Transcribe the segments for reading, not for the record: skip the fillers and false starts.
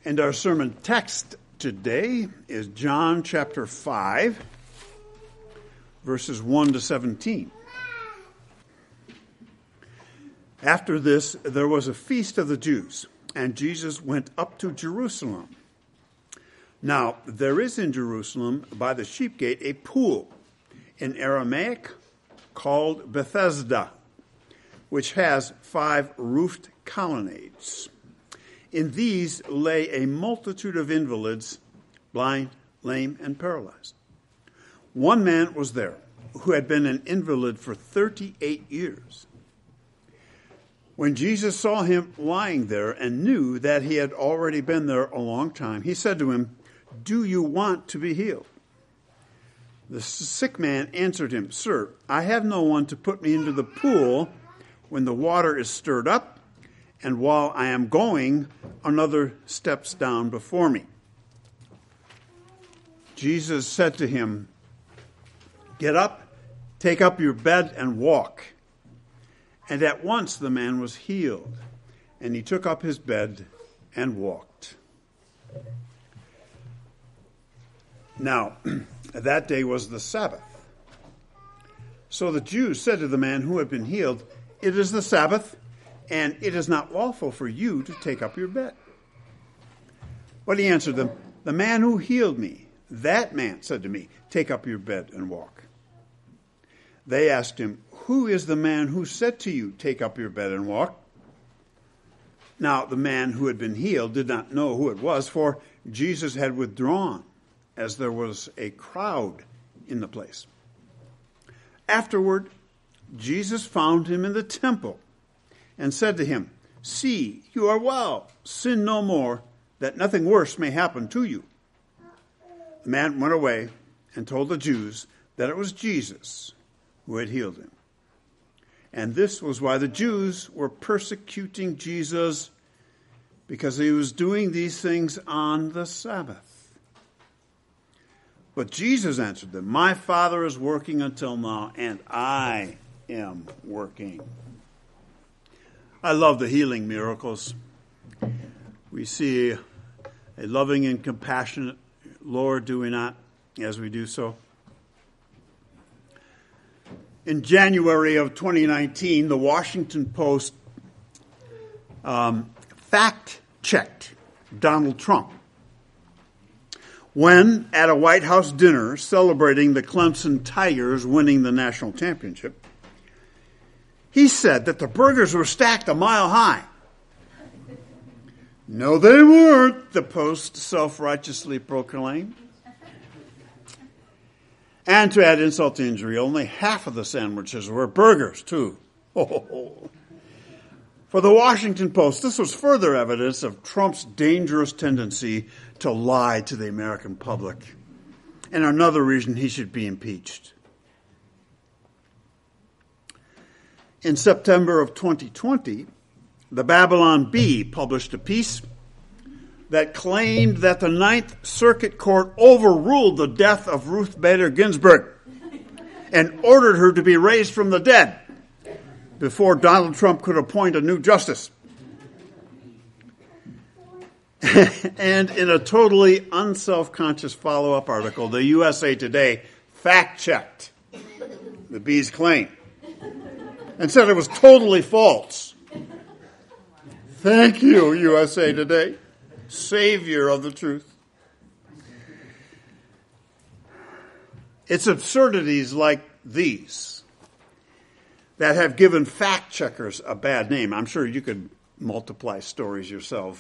And our sermon text today is John chapter 5, verses 1 to 17. After this, there was a feast of the Jews, and Jesus went up to Jerusalem. Now, there is in Jerusalem by the sheep gate a pool, in Aramaic called Bethesda, which has 5 roofed colonnades. In these lay a multitude of invalids, blind, lame, and paralyzed. One man was there who had been an invalid for 38 years. When Jesus saw him lying there and knew that he had already been there a long time, he said to him, "Do you want to be healed?" The sick man answered him, "Sir, I have no one to put me into the pool when the water is stirred up, and while I am going, another steps down before me." Jesus said to him, "Get up, take up your bed, and walk." And at once the man was healed, and he took up his bed and walked. Now, that day was the Sabbath. So the Jews said to the man who had been healed, "It is the Sabbath, and it is not lawful for you to take up your bed." But he answered them, "The man who healed me, that man said to me, 'Take up your bed and walk.'" They asked him, "Who is the man who said to you, 'Take up your bed and walk'?" Now the man who had been healed did not know who it was, for Jesus had withdrawn, as there was a crowd in the place. Afterward, Jesus found him in the temple and said to him, "See, you are well. Sin no more, that nothing worse may happen to you." The man went away and told the Jews that it was Jesus who had healed him. And this was why the Jews were persecuting Jesus, because he was doing these things on the Sabbath. But Jesus answered them, "My Father is working until now, and I am working." I love the healing miracles. We see a loving and compassionate Lord, do we not, as we do so? In January of 2019, the Washington Post fact-checked Donald Trump when, at a White House dinner celebrating the Clemson Tigers winning the national championship, he said that the burgers were stacked a mile high. No, they weren't, the Post self-righteously proclaimed. And to add insult to injury, only half of the sandwiches were burgers, too. For the Washington Post, this was further evidence of Trump's dangerous tendency to lie to the American public, and another reason he should be impeached. In September of 2020, the Babylon Bee published a piece that claimed that the Ninth Circuit Court overruled the death of Ruth Bader Ginsburg and ordered her to be raised from the dead before Donald Trump could appoint a new justice. And in a totally unself-conscious follow-up article, the USA Today fact-checked the Bee's claim and said it was totally false. Thank you, USA Today, savior of the truth. It's absurdities like these that have given fact checkers a bad name. I'm sure you could multiply stories yourself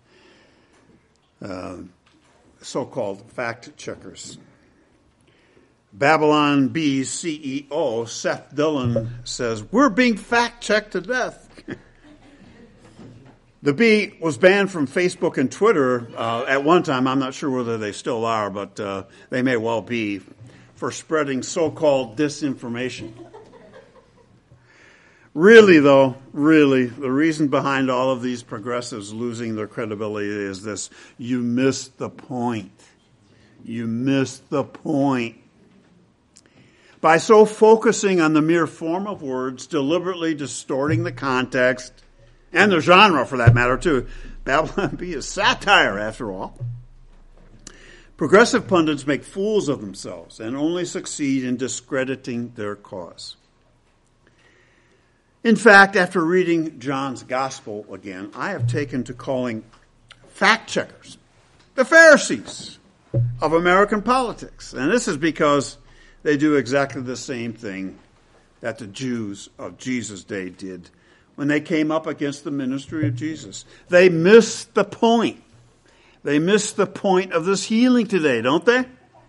of so-called fact checkers. Babylon Bee's CEO, Seth Dillon, says, "We're being fact-checked to death." The Bee was banned from Facebook and Twitter at one time. I'm not sure whether they still are, but they may well be, for spreading so-called disinformation. Really, though, the reason behind all of these progressives losing their credibility is this: you missed the point. You missed the point. By so focusing on the mere form of words, deliberately distorting the context, and the genre for that matter too, Babylon Bee is satire, after all. Progressive pundits make fools of themselves and only succeed in discrediting their cause. In fact, after reading John's Gospel again, I have taken to calling fact checkers the Pharisees of American politics. And this is because they do exactly the same thing that the Jews of Jesus' day did when they came up against the ministry of Jesus. They missed the point. They missed the point of this healing today, don't they?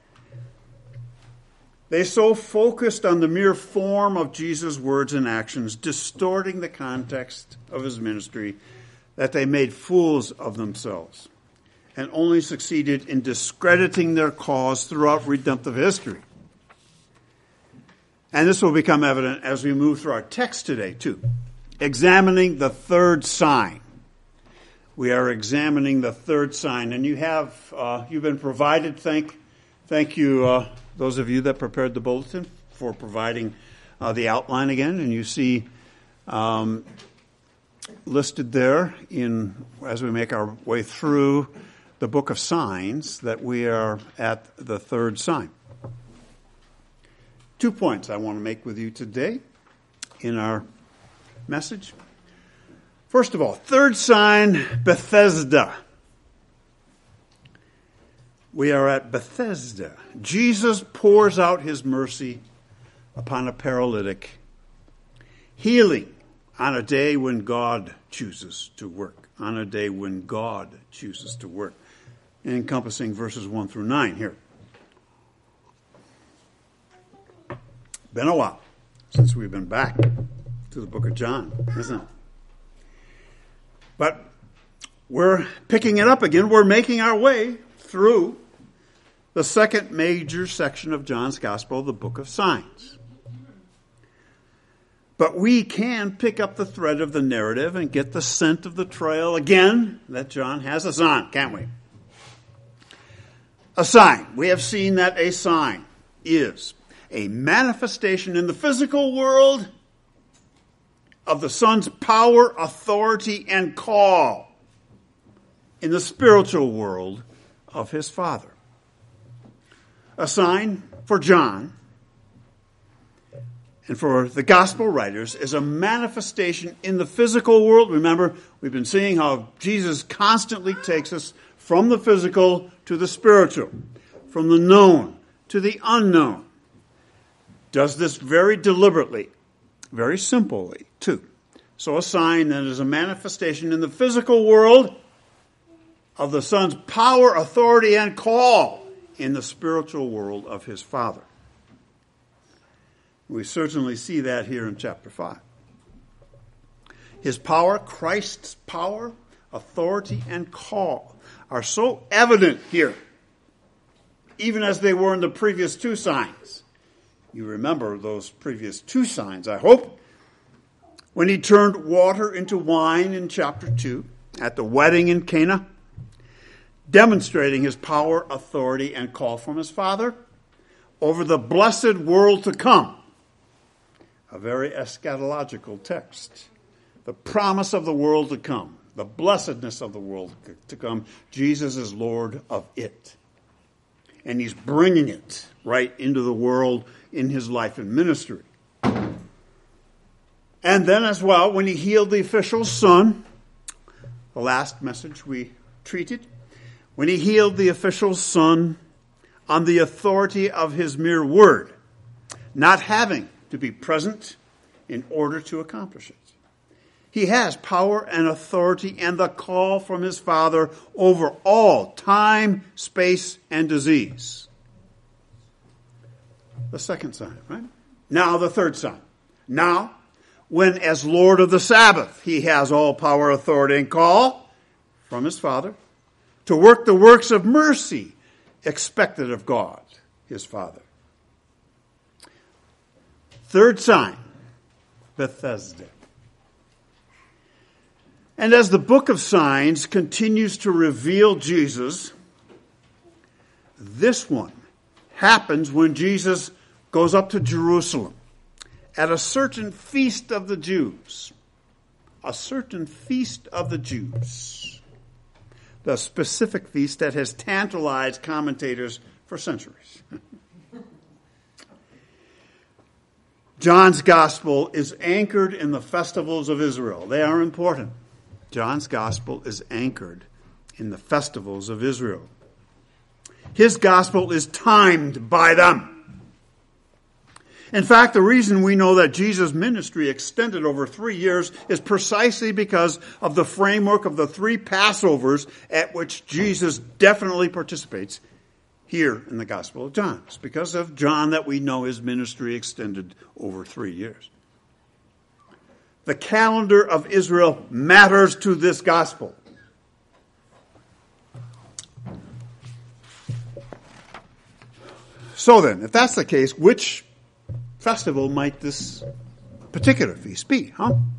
They so focused on the mere form of Jesus' words and actions, distorting the context of his ministry, that they made fools of themselves and only succeeded in discrediting their cause throughout redemptive history. And this will become evident as we move through our text today, too. Examining the third sign. We are examining the third sign. And you've been provided, thank you, those of you that prepared the bulletin, for providing the outline again. And you see listed there as we make our way through the book of signs that we are at the third sign. 2 points I want to make with you today in our message. First of all, third sign, Bethesda. We are at Bethesda. Jesus pours out his mercy upon a paralytic, healing on a day when God chooses to work. On a day when God chooses to work. Encompassing verses 1 through 9 here. Been a while since we've been back to the book of John, isn't it? But we're picking it up again. We're making our way through the second major section of John's Gospel, the book of signs. But we can pick up the thread of the narrative and get the scent of the trail again that John has us on, can't we? A sign. We have seen that a sign is a manifestation in the physical world of the Son's power, authority, and call in the spiritual world of his Father. A sign for John and for the gospel writers is a manifestation in the physical world. Remember, we've been seeing how Jesus constantly takes us from the physical to the spiritual, from the known to the unknown. Does this very deliberately, very simply, too. So a sign that is a manifestation in the physical world of the Son's power, authority, and call in the spiritual world of his Father. We certainly see that here in chapter 5. His power, Christ's power, authority, and call are so evident here, even as they were in the previous two signs. You remember those previous two signs, I hope. When he turned water into wine in chapter 2 at the wedding in Cana, demonstrating his power, authority, and call from his Father over the blessed world to come. A very eschatological text. The promise of the world to come. The blessedness of the world to come. Jesus is Lord of it. And he's bringing it right into the world in his life and ministry. And then as well, when he healed the official's son, the last message we treated, when he healed the official's son on the authority of his mere word, not having to be present in order to accomplish it. He has power and authority and the call from his Father over all time, space, and disease. The second sign, right? Now the third sign. Now, when as Lord of the Sabbath, he has all power, authority, and call from his Father to work the works of mercy expected of God, his Father. Third sign, Bethesda. And as the book of signs continues to reveal Jesus, this one happens when Jesus goes up to Jerusalem at a certain feast of the Jews. A certain feast of the Jews. the specific feast that has tantalized commentators for centuries. John's gospel is anchored in the festivals of Israel. They are important. John's gospel is anchored in the festivals of Israel. His gospel is timed by them. In fact, the reason we know that Jesus' ministry extended over 3 years is precisely because of the framework of the 3 Passovers at which Jesus definitely participates here in the Gospel of John. It's because of John that we know his ministry extended over 3 years. The calendar of Israel matters to this gospel. So then, if that's the case, which festival might this particular feast be,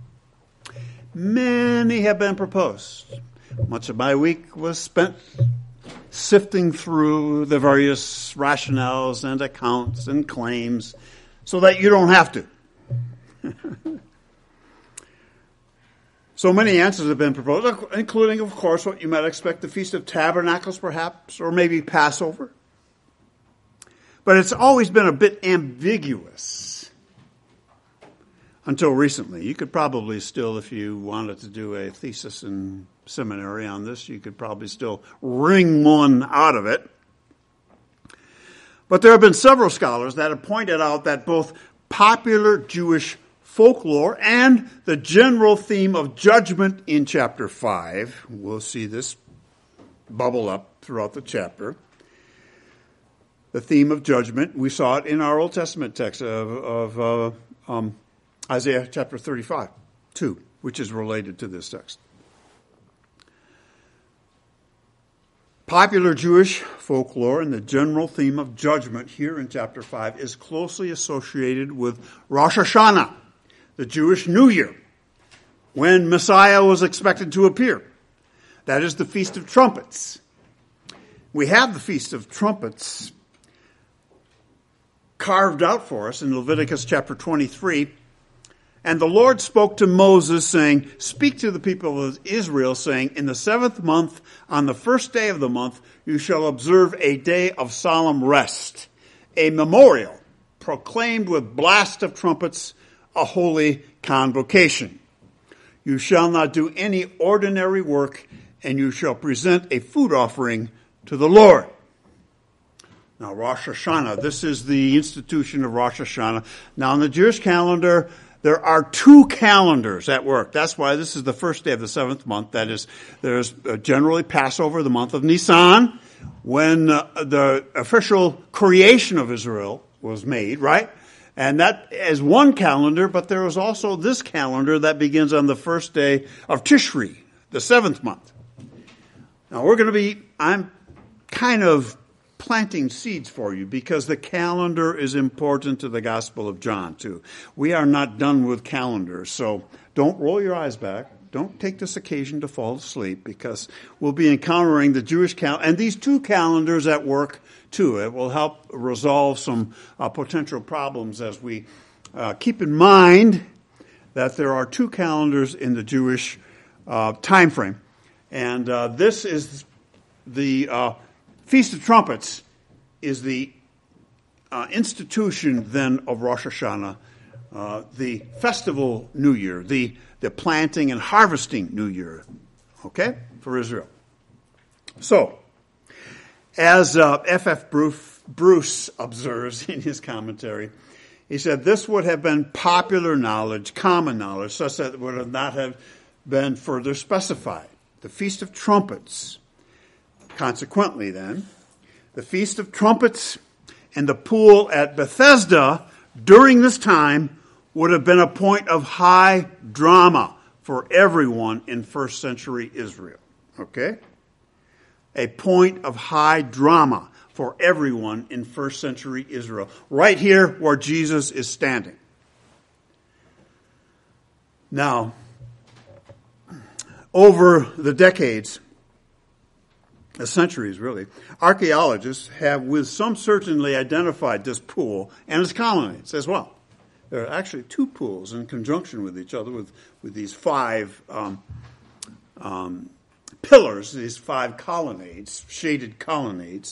Many have been proposed. Much of my week was spent sifting through the various rationales and accounts and claims so that you don't have to. So many answers have been proposed, including, of course, what you might expect, the Feast of Tabernacles, perhaps, or maybe Passover. But it's always been a bit ambiguous until recently. You could probably still, if you wanted to do a thesis in seminary on this, you could probably still wring one out of it. But there have been several scholars that have pointed out that both popular Jewish folklore and the general theme of judgment in chapter 5, we'll see this bubble up throughout the chapter, the theme of judgment, we saw it in our Old Testament text of Isaiah chapter 35, 2, which is related to this text. Popular Jewish folklore and the general theme of judgment here in chapter 5 is closely associated with Rosh Hashanah, the Jewish New Year, when Messiah was expected to appear. That is the Feast of Trumpets. We have the Feast of Trumpets carved out for us in Leviticus chapter 23. And the Lord spoke to Moses, saying, "Speak to the people of Israel, saying, in the 7th month, on the 1st day of the month, you shall observe a day of solemn rest, a memorial, proclaimed with blast of trumpets, a holy convocation. You shall not do any ordinary work, and you shall present a food offering to the Lord." Now, Rosh Hashanah, this is the institution of Rosh Hashanah. Now, on the Jewish calendar, there are 2 calendars at work. That's why this is the 1st day of the 7th month. That is, there's generally Passover, the month of Nisan, when the official creation of Israel was made, right? And that is one calendar, but there is also this calendar that begins on the 1st day of Tishri, the 7th month. Now, I'm kind of planting seeds for you because the calendar is important to the Gospel of John too. We are not done with calendars, so don't roll your eyes back. Don't take this occasion to fall asleep because we'll be encountering the Jewish calendar and these 2 calendars at work too. It will help resolve some potential problems as we keep in mind that there are 2 calendars in the Jewish time frame. And this is the Feast of Trumpets is the institution then of Rosh Hashanah, the festival New Year, the planting and harvesting New Year, okay, for Israel. So, as F.F. Bruce observes in his commentary, he said this would have been popular knowledge, common knowledge, such that it would not have been further specified. The Feast of Trumpets. Consequently, then, the Feast of Trumpets and the pool at Bethesda during this time would have been a point of high drama for everyone in first century Israel. Okay? A point of high drama for everyone in first century Israel. Right here where Jesus is standing. Now, over the decades, the centuries really, archaeologists have with some certainty identified this pool and its colonnades as well. There are actually 2 pools in conjunction with each other with these 5 pillars, these 5 colonnades, shaded colonnades.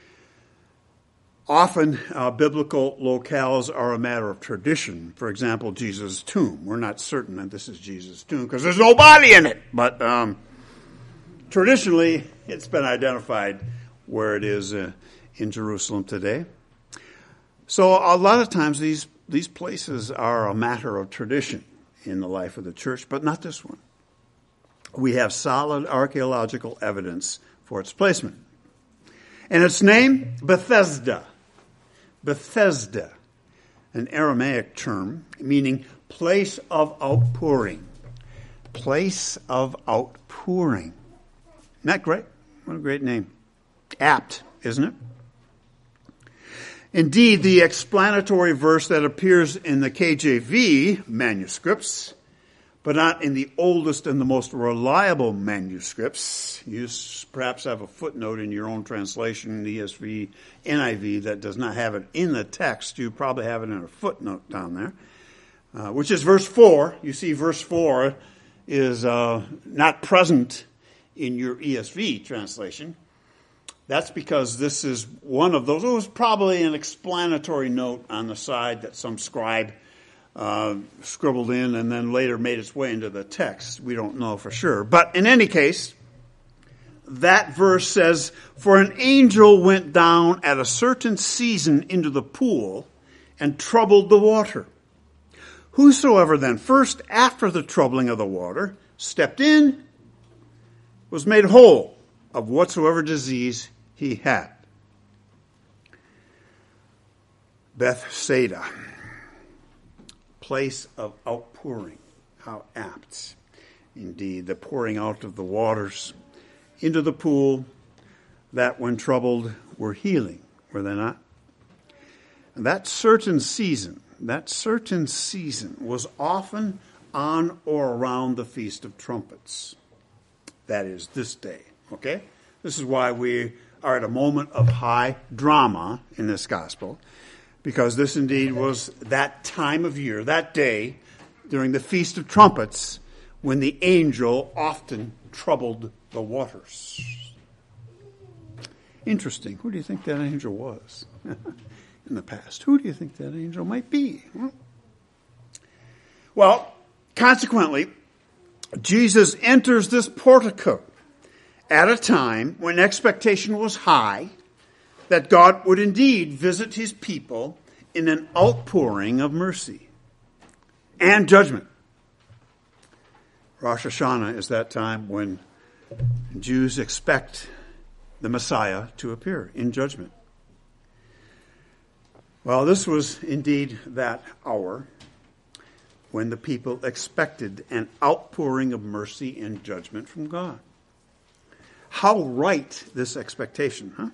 Often, biblical locales are a matter of tradition. For example, Jesus' tomb. We're not certain that this is Jesus' tomb because there's no body in it. But traditionally, it's been identified where it is in Jerusalem today. So a lot of times, these places are a matter of tradition in the life of the church, but not this one. We have solid archaeological evidence for its placement. And its name, Bethesda. Bethesda, an Aramaic term meaning place of outpouring. Place of outpouring. Isn't that great? What a great name. Apt, isn't it? Indeed, the explanatory verse that appears in the KJV manuscripts, but not in the oldest and the most reliable manuscripts. You perhaps have a footnote in your own translation, ESV, NIV, that does not have it in the text. You probably have it in a footnote down there, which is verse 4. You see verse 4 is not present in your ESV translation. That's because this is one of those. It was probably an explanatory note on the side that some scribe scribbled in and then later made its way into the text. We don't know for sure. But in any case, that verse says, "For an angel went down at a certain season into the pool and troubled the water. Whosoever then first after the troubling of the water stepped in was made whole of whatsoever disease he had." Bethsaida. Place of outpouring. How apt. Indeed, the pouring out of the waters into the pool that when troubled were healing, were they not? And that certain season was often on or around the Feast of Trumpets. That is this day, okay? This is why we are at a moment of high drama in this gospel, because this indeed was that time of year, that day, during the Feast of Trumpets, when the angel often troubled the waters. Interesting. Who do you think that angel was in the past? Who do you think that angel might be? Well, consequently, Jesus enters this portico at a time when expectation was high that God would indeed visit his people in an outpouring of mercy and judgment. Rosh Hashanah is that time when Jews expect the Messiah to appear in judgment. Well, this was indeed that hour when the people expected an outpouring of mercy and judgment from God. How right this expectation, huh?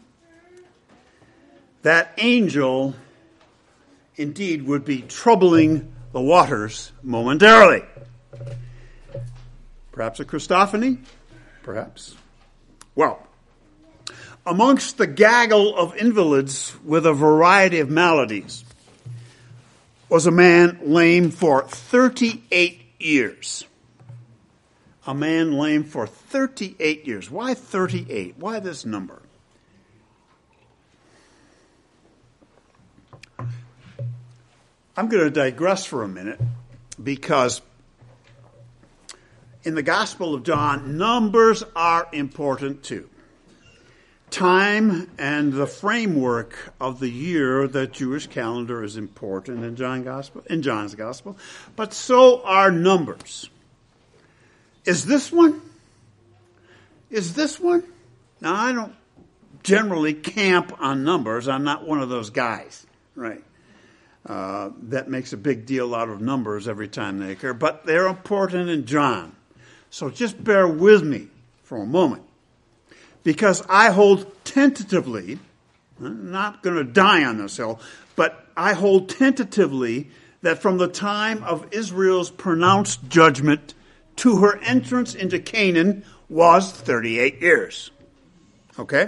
That angel indeed would be troubling the waters momentarily. Perhaps a Christophany? Perhaps. Well, amongst the gaggle of invalids with a variety of maladies was a man lame for 38 years. A man lame for 38 years. Why 38? Why this number? I'm going to digress for a minute because in the Gospel of John, numbers are important too. Time and the framework of the year, the Jewish calendar, is important in John's Gospel, but so are numbers. Is this one? Is this one? Now, I don't generally camp on numbers. I'm not one of those guys, right? That makes a big deal out of numbers every time they occur, but they're important in John. So just bear with me for a moment, because I hold tentatively, I'm not going to die on this hill, but I hold tentatively that from the time of Israel's pronounced judgment to her entrance into Canaan was 38 years. Okay?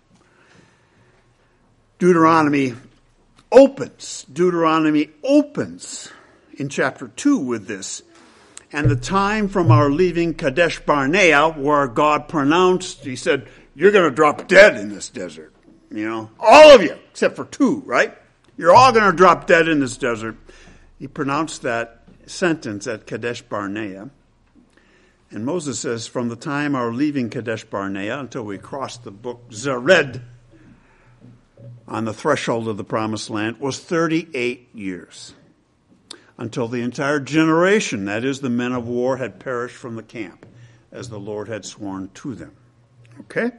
Deuteronomy opens in chapter 2 with this. and the time from our leaving Kadesh Barnea, where God pronounced, he said, you're going to drop dead in this desert. You know, all of you, except for 2, right? You're all going to drop dead in this desert. He pronounced that sentence at Kadesh Barnea. And Moses says, from the time our leaving Kadesh Barnea until we crossed the brook Zered on the threshold of the promised land was 38 years. Until the entire generation, that is, the men of war, had perished from the camp, as the Lord had sworn to them. Okay?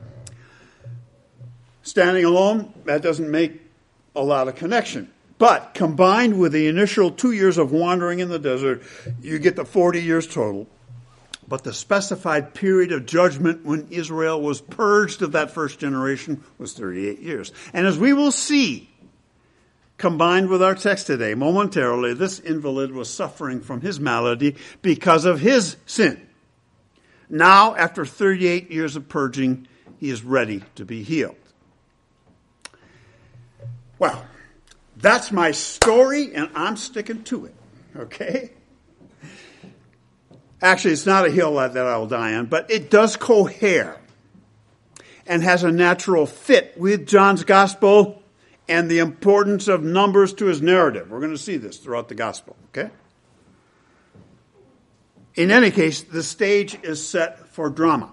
Standing alone, that doesn't make a lot of connection. But combined with the initial 2 years of wandering in the desert, you get the 40 years total. But the specified period of judgment when Israel was purged of that first generation was 38 years. And as we will see, combined with our text today, momentarily, this invalid was suffering from his malady because of his sin. Now, after 38 years of purging, he is ready to be healed. Well, that's my story, and I'm sticking to it. Okay? Actually, it's not a hill that I will die on, but it does cohere and has a natural fit with John's gospel and the importance of numbers to his narrative. We're going to see this throughout the gospel, okay? In any case, the stage is set for drama.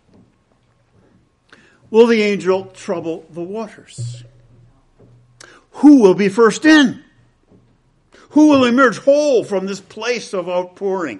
Will the angel trouble the waters? Who will be first in? Who will emerge whole from this place of outpouring?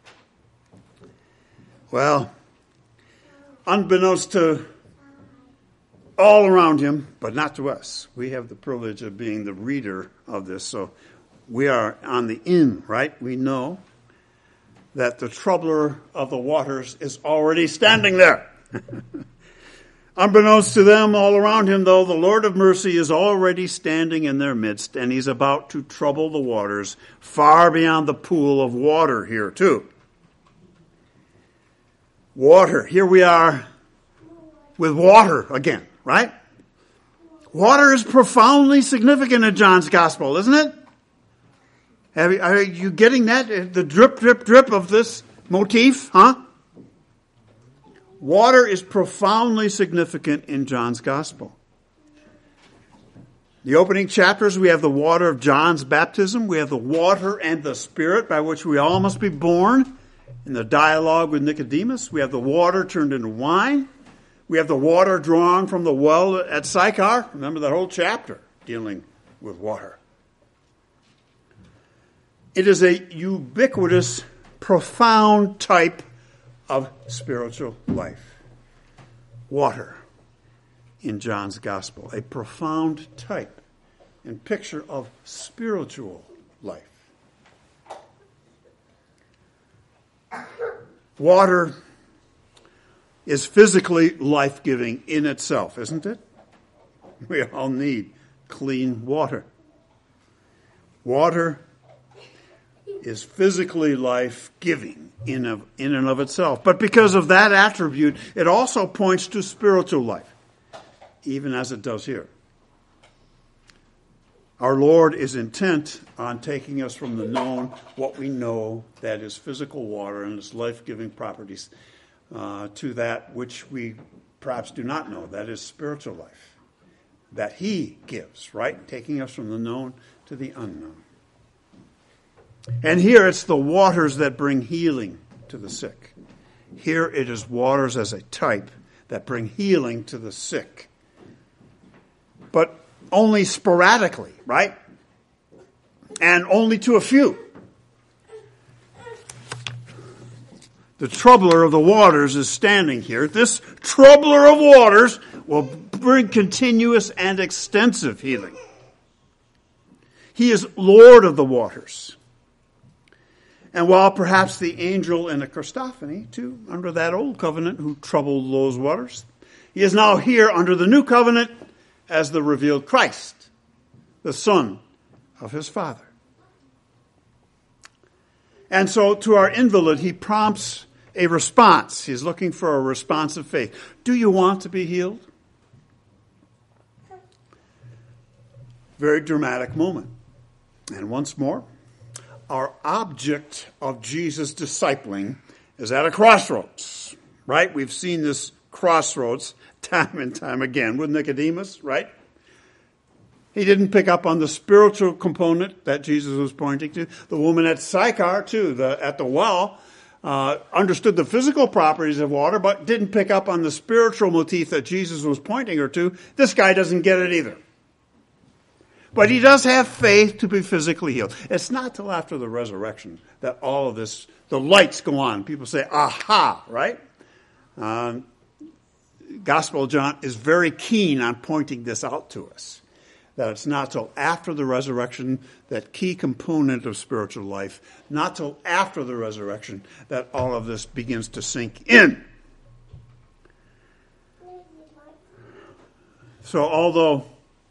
Well, unbeknownst to all around him, but not to us, we have the privilege of being the reader of this, so we are on the in, right? We know that the troubler of the waters is already standing there. Unbeknownst to them all around him, though, the Lord of mercy is already standing in their midst, and he's about to trouble the waters far beyond the pool of water here, too. Water. Here we are with water again, right? Water is profoundly significant in John's gospel, isn't it? Are you getting that? The drip, drip, drip of this motif, huh? Water is profoundly significant in John's gospel. The opening chapters, we have the water of John's baptism. We have the water and the Spirit by which we all must be born. In the dialogue with Nicodemus, we have the water turned into wine. We have the water drawn from the well at Sychar. Remember that whole chapter dealing with water. It is a ubiquitous, profound type of spiritual life. Water in John's gospel. A profound type and picture of spiritual life. Water is physically life-giving in itself, isn't it? We all need clean water. Water is physically life-giving in and of itself. But because of that attribute, it also points to spiritual life, even as it does here. Our Lord is intent on taking us from the known, what we know, that is physical water and its life-giving properties, to that which we perhaps do not know, that is spiritual life, that He gives, right? Taking us from the known to the unknown. And here it's the waters that bring healing to the sick. Here it is waters as a type that bring healing to the sick. But only sporadically, right? And only to a few. The troubler of the waters is standing here. This troubler of waters will bring continuous and extensive healing. He is Lord of the waters. And while perhaps the angel in the Christophany, too, under that old covenant who troubled those waters, he is now here under the new covenant as the revealed Christ, the Son of his Father. And so to our invalid, he prompts a response. He's looking for a response of faith. Do you want to be healed? Very dramatic moment. And once more, our object of Jesus' discipling is at a crossroads, right? We've seen this crossroads time and time again with Nicodemus, right? He didn't pick up on the spiritual component that Jesus was pointing to. The woman at Sychar, too, at the well, understood the physical properties of water, but didn't pick up on the spiritual motif that Jesus was pointing her to. This guy doesn't get it either. But he does have faith to be physically healed. It's not till after the resurrection that all of this, the lights go on. People say, aha, right? Gospel of John is very keen on pointing this out to us. That it's not till after the resurrection, that key component of spiritual life, not till after the resurrection, that all of this begins to sink in. So although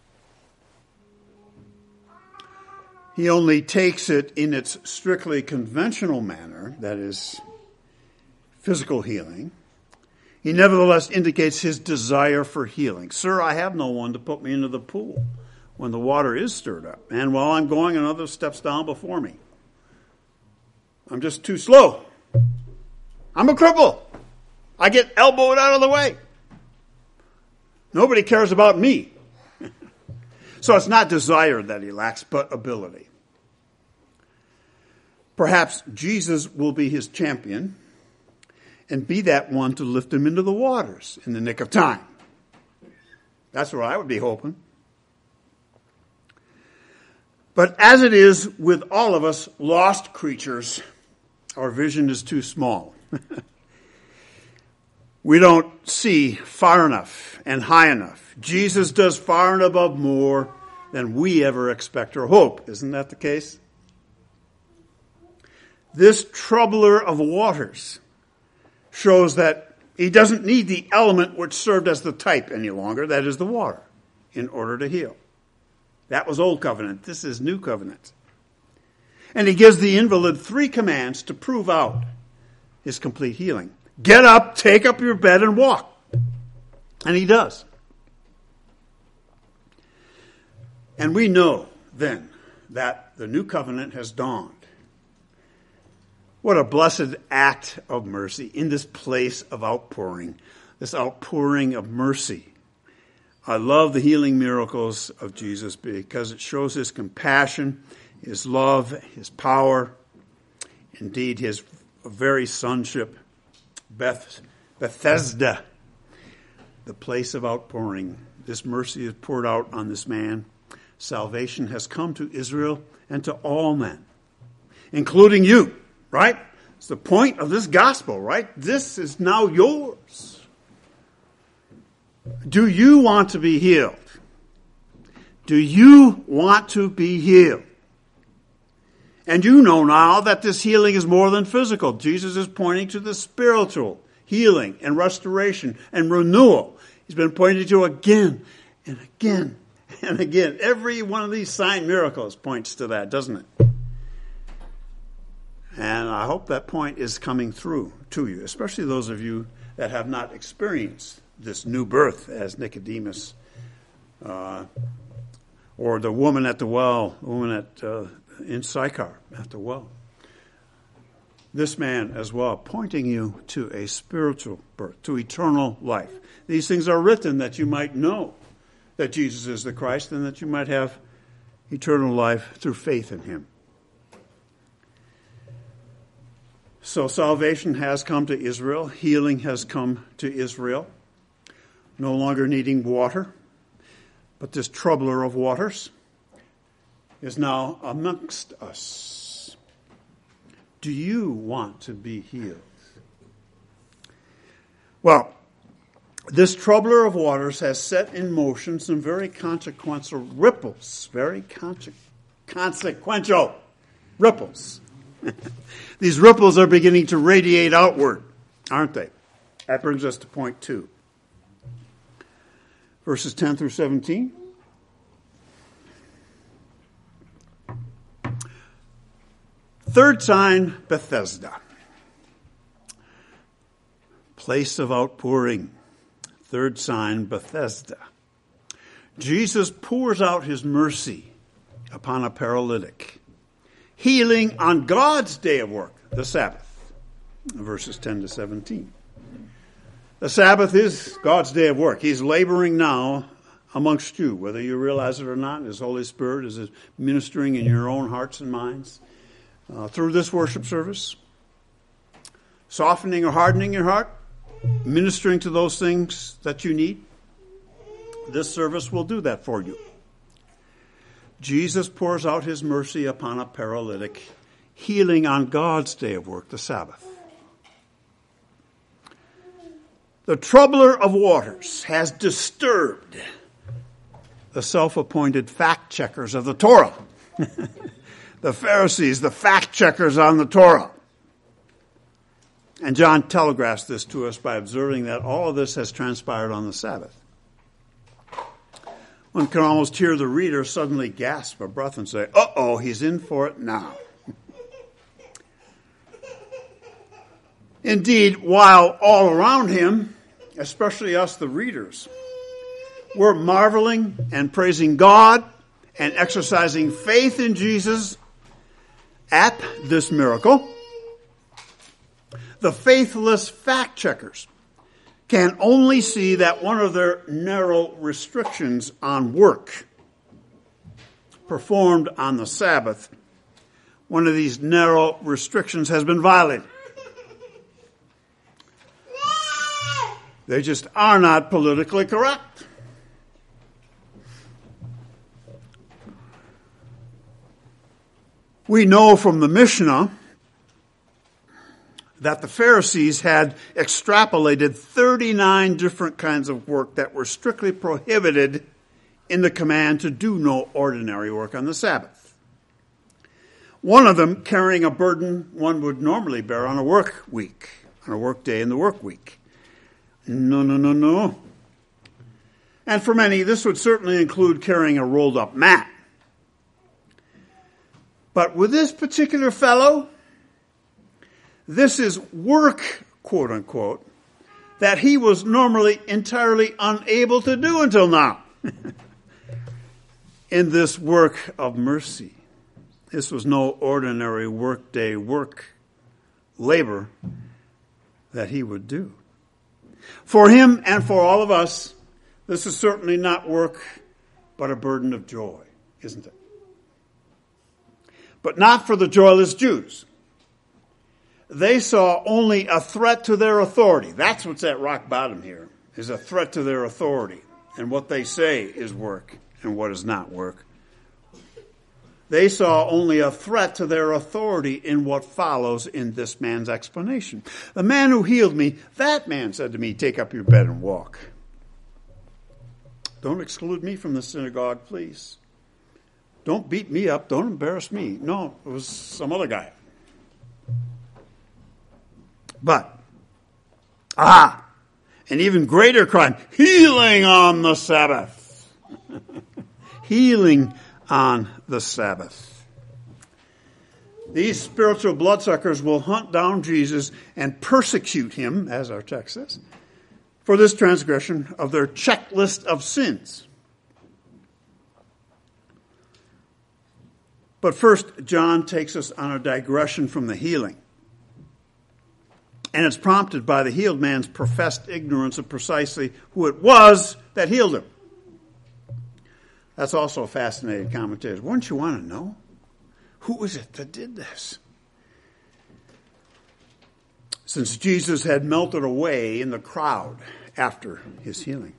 he only takes it in its strictly conventional manner, that is, physical healing, he nevertheless indicates his desire for healing. Sir, I have no one to put me into the pool when the water is stirred up. And while I'm going, another steps down before me. I'm just too slow. I'm a cripple. I get elbowed out of the way. Nobody cares about me. So it's not desire that he lacks, but ability. Perhaps Jesus will be his champion and be that one to lift him into the waters in the nick of time. That's what I would be hoping. But as it is with all of us lost creatures, our vision is too small. We don't see far enough and high enough. Jesus does far and above more than we ever expect or hope. Isn't that the case? This troubler of waters shows that he doesn't need the element which served as the type any longer, that is the water, in order to heal. That was Old Covenant. This is New Covenant. And he gives the invalid 3 commands to prove out his complete healing. Get up, take up your bed, and walk. And he does. And we know then that the New Covenant has dawned. What a blessed act of mercy in this place of outpouring, this outpouring of mercy. I love the healing miracles of Jesus because it shows his compassion, his love, his power, indeed his very sonship. Bethesda, the place of outpouring. This mercy is poured out on this man. Salvation has come to Israel and to all men, including you, right? It's the point of this gospel, right? This is now yours. Do you want to be healed? Do you want to be healed? And you know now that this healing is more than physical. Jesus is pointing to the spiritual healing and restoration and renewal. He's been pointing to again and again and again. Every one of these sign miracles points to that, doesn't it? And I hope that point is coming through to you, especially those of you that have not experienced this new birth as Nicodemus, or the woman at the well, the woman in Sychar at the well. This man as well, pointing you to a spiritual birth, to eternal life. These things are written that you might know that Jesus is the Christ and that you might have eternal life through faith in him. So salvation has come to Israel. Healing has come to Israel. No longer needing water, but this troubler of waters is now amongst us. Do you want to be healed? Well, this troubler of waters has set in motion some very consequential ripples. Very consequential ripples. These ripples are beginning to radiate outward, aren't they? That brings us to point 2. Verses 10 through 17. Third sign, Bethesda. Place of outpouring. Third sign, Bethesda. Jesus pours out his mercy upon a paralytic. healing on God's day of work, the Sabbath. Verses 10 to 17. The Sabbath is God's day of work. He's laboring now amongst you, whether you realize it or not. His Holy Spirit is ministering in your own hearts and minds through this worship service, softening or hardening your heart, ministering to those things that you need. This service will do that for you. Jesus pours out his mercy upon a paralytic, healing on God's day of work, the Sabbath. The troubler of waters has disturbed the self-appointed fact-checkers of the Torah. The Pharisees, the fact-checkers on the Torah. And John telegraphs this to us by observing that all of this has transpired on the Sabbath. One can almost hear the reader suddenly gasp for breath and say, uh-oh, he's in for it now. Indeed, while all around him, especially us, the readers, we're marveling and praising God and exercising faith in Jesus at this miracle, the faithless fact-checkers can only see that one of their narrow restrictions on work performed on the Sabbath, one of these narrow restrictions has been violated. They just are not politically correct. We know from the Mishnah that the Pharisees had extrapolated 39 different kinds of work that were strictly prohibited in the command to do no ordinary work on the Sabbath. One of them carrying a burden one would normally bear on a work week, on a work day in the work week. No. And for many, this would certainly include carrying a rolled up mat. But with this particular fellow, this is work, quote unquote, that he was normally entirely unable to do until now. In this work of mercy. This was no ordinary workday work labor that he would do. For him and for all of us, this is certainly not work, but a burden of joy, isn't it? But not for the joyless Jews. They saw only a threat to their authority. That's what's at rock bottom here, is a threat to their authority. And what they say is work and what is not work. They saw only a threat to their authority in what follows in this man's explanation. The man who healed me, that man said to me, take up your bed and walk. Don't exclude me from the synagogue, please. Don't beat me up. Don't embarrass me. No, it was some other guy. But, an even greater crime, healing on the Sabbath. Healing on the Sabbath. These spiritual bloodsuckers will hunt down Jesus and persecute him, as our text says, for this transgression of their checklist of sins. But first, John takes us on a digression from the healing. And it's prompted by the healed man's professed ignorance of precisely who it was that healed him. That's also a fascinating commentary. Wouldn't you want to know? Who is it that did this? Since Jesus had melted away in the crowd after his healing.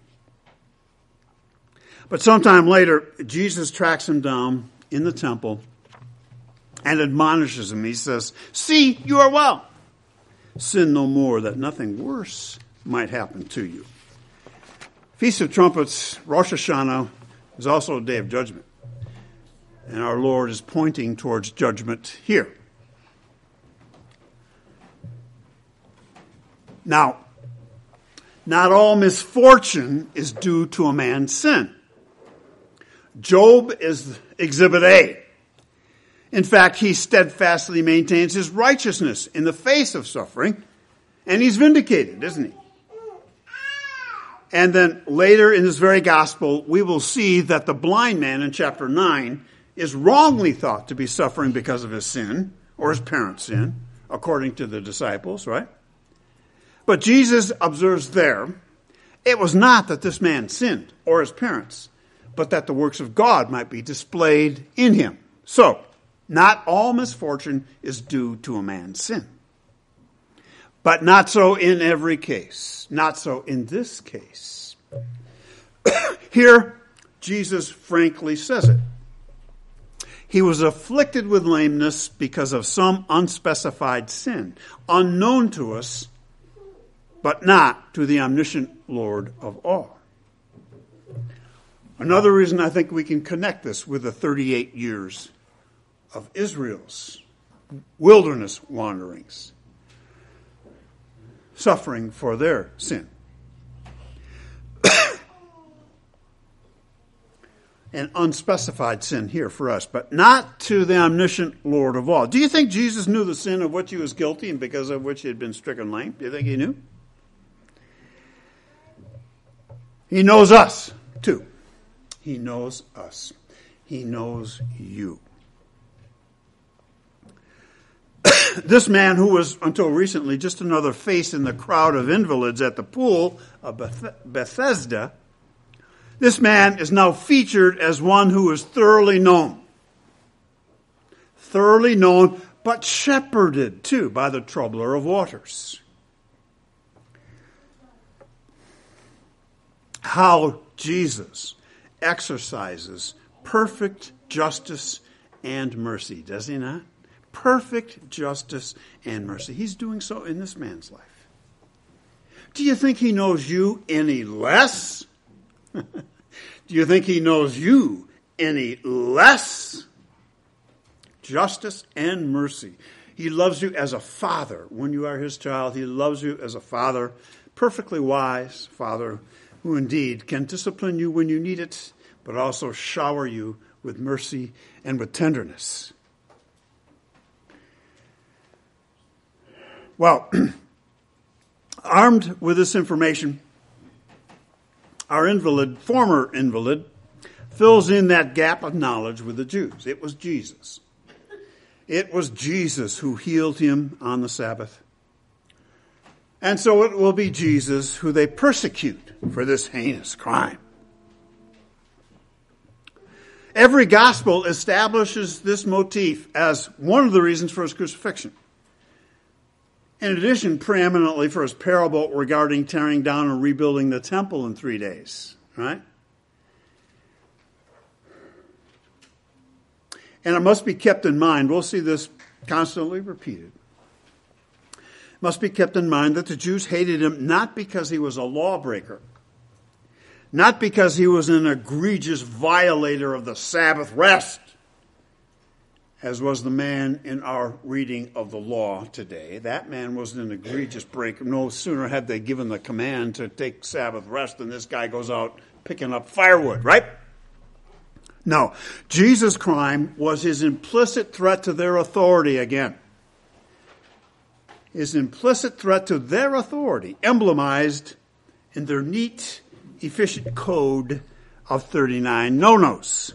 But sometime later, Jesus tracks him down in the temple and admonishes him. He says, see, you are well. Sin no more, that nothing worse might happen to you. Feast of Trumpets, Rosh Hashanah, is also a day of judgment. And our Lord is pointing towards judgment here. Now, not all misfortune is due to a man's sin. Job is exhibit A. In fact, he steadfastly maintains his righteousness in the face of suffering, and he's vindicated, isn't he? And then later in this very gospel, we will see that the blind man in chapter 9 is wrongly thought to be suffering because of his sin, or his parents' sin, according to the disciples, right? But Jesus observes there, it was not that this man sinned, or his parents, but that the works of God might be displayed in him. So, not all misfortune is due to a man's sin. But not so in every case. Not so in this case. Here, Jesus frankly says it. He was afflicted with lameness because of some unspecified sin, unknown to us, but not to the omniscient Lord of all. Another reason I think we can connect this with the 38 years of Israel's wilderness wanderings, suffering for their sin. An unspecified sin here for us, but not to the omniscient Lord of all. Do you think Jesus knew the sin of which he was guilty and because of which he had been stricken lame? Do you think he knew? He knows us, too. He knows us. He knows you. This man, who was, until recently, just another face in the crowd of invalids at the pool of Bethesda, this man is now featured as one who is thoroughly known. Thoroughly known, but shepherded, too, by the troubler of waters. How Jesus exercises perfect justice and mercy, does he not? Perfect justice and mercy. He's doing so in this man's life. Do you think he knows you any less? Do you think he knows you any less? Justice and mercy. He loves you as a father when you are his child. He loves you as a father, perfectly wise father, who indeed can discipline you when you need it, but also shower you with mercy and with tenderness. Well, armed with this information, our former invalid, fills in that gap of knowledge with the Jews. It was Jesus. It was Jesus who healed him on the Sabbath. And so it will be Jesus who they persecute for this heinous crime. Every gospel establishes this motif as one of the reasons for his crucifixion. In addition, preeminently for his parable regarding tearing down and rebuilding the temple in 3 days, right? And it must be kept in mind, we'll see this constantly repeated. It must be kept in mind that the Jews hated him not because he was a lawbreaker, not because he was an egregious violator of the Sabbath rest, as was the man in our reading of the law today. That man was an egregious breaker. No sooner had they given the command to take Sabbath rest than this guy goes out picking up firewood, right? No. Jesus' crime was his implicit threat to their authority again. His implicit threat to their authority, emblemized in their neat, efficient code of 39 no-nos.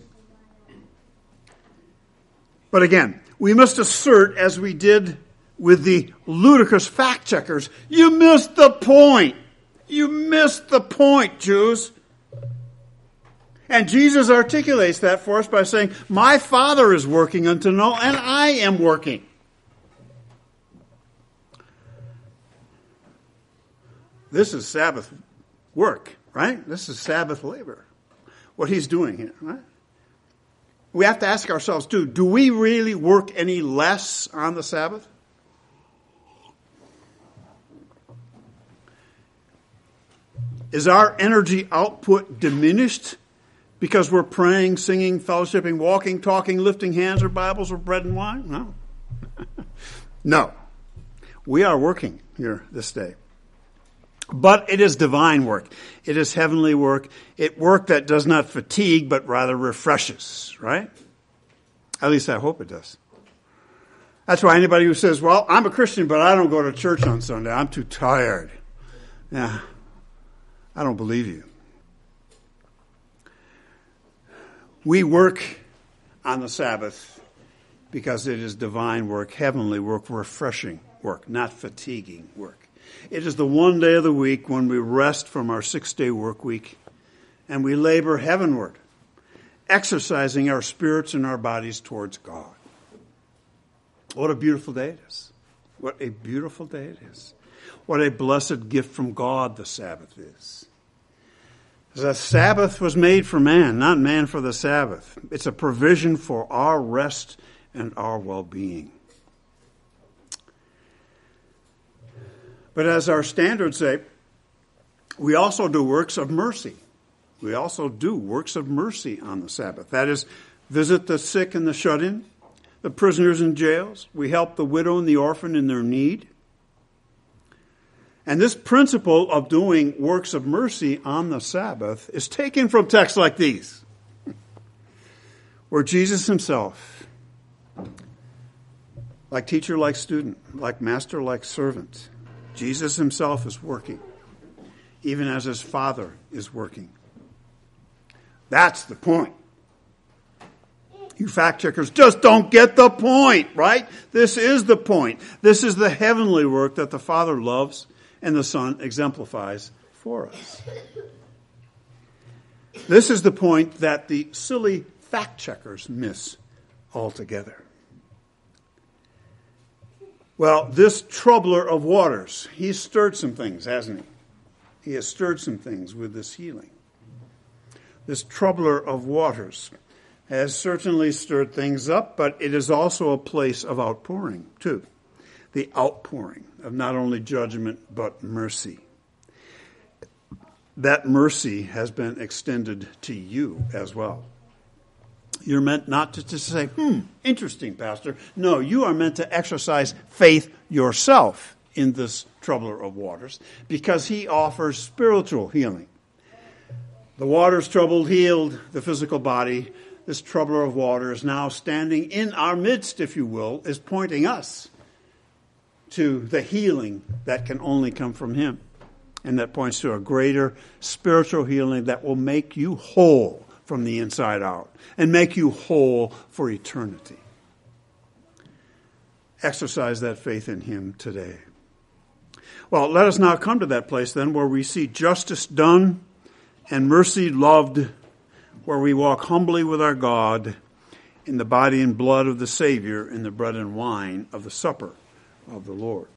But again, we must assert, as we did with the ludicrous fact checkers, you missed the point. You missed the point, Jews. And Jesus articulates that for us by saying, my Father is working unto no, and I am working. This is Sabbath work, right? This is Sabbath labor. What he's doing here, right? We have to ask ourselves, too, do we really work any less on the Sabbath? Is our energy output diminished because we're praying, singing, fellowshipping, walking, talking, lifting hands or Bibles or bread and wine? No. No. We are working here this day. But it is divine work. It is heavenly work. It work that does not fatigue, but rather refreshes, right? At least I hope it does. That's why anybody who says, well, I'm a Christian, but I don't go to church on Sunday. I'm too tired. Yeah, I don't believe you. We work on the Sabbath because it is divine work, heavenly work, refreshing work, not fatiguing work. It is the one day of the week when we rest from our 6-day work week and we labor heavenward, exercising our spirits and our bodies towards God. What a beautiful day it is. What a beautiful day it is. What a blessed gift from God the Sabbath is. The Sabbath was made for man, not man for the Sabbath. It's a provision for our rest and our well-being. But as our standards say, we also do works of mercy. We also do works of mercy on the Sabbath. That is, visit the sick and the shut-in, the prisoners in jails. We help the widow and the orphan in their need. And this principle of doing works of mercy on the Sabbath is taken from texts like these, where Jesus himself, like teacher, like student, like master, like servant, Jesus himself is working, even as his Father is working. That's the point. You fact checkers just don't get the point, right? This is the point. This is the heavenly work that the Father loves and the Son exemplifies for us. This is the point that the silly fact checkers miss altogether. Well, this troubler of waters, he's stirred some things, hasn't he? He has stirred some things with this healing. This troubler of waters has certainly stirred things up, but it is also a place of outpouring, too. The outpouring of not only judgment, but mercy. That mercy has been extended to you as well. You're meant not to say, interesting, Pastor. No, you are meant to exercise faith yourself in this troubler of waters because he offers spiritual healing. The waters troubled healed the physical body. This troubler of water is now standing in our midst, if you will, is pointing us to the healing that can only come from him. And that points to a greater spiritual healing that will make you whole from the inside out and make you whole for eternity. Exercise that faith in him today. Well, let us now come to that place then where we see justice done and mercy loved, where we walk humbly with our God in the body and blood of the Savior, in the bread and wine of the supper of the Lord.